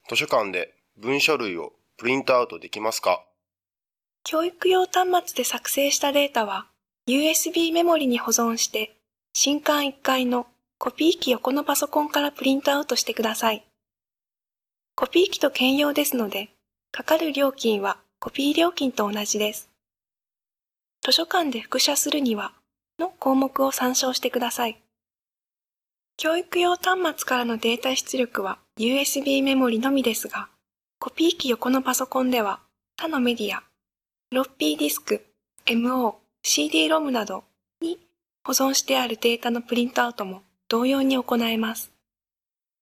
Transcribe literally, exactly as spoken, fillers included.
図書館で文書類をプリントアウトできますか？ 教育用端末で作成したデータは ユーエスビー メモリに保存して、新刊いっかいのコピー機横のパソコンからプリントアウトしてください。コピー機と兼用ですので、かかる料金はコピー料金と同じです。図書館で複写するにはの項目を参照してください。教育用端末からのデータ出力は ユーエスビー メモリのみですが、コピー機横のパソコンでは他のメディア、フロッピーディスク、エムオー、シーディー ロムなどに保存してあるデータのプリントアウトも同様に行えます。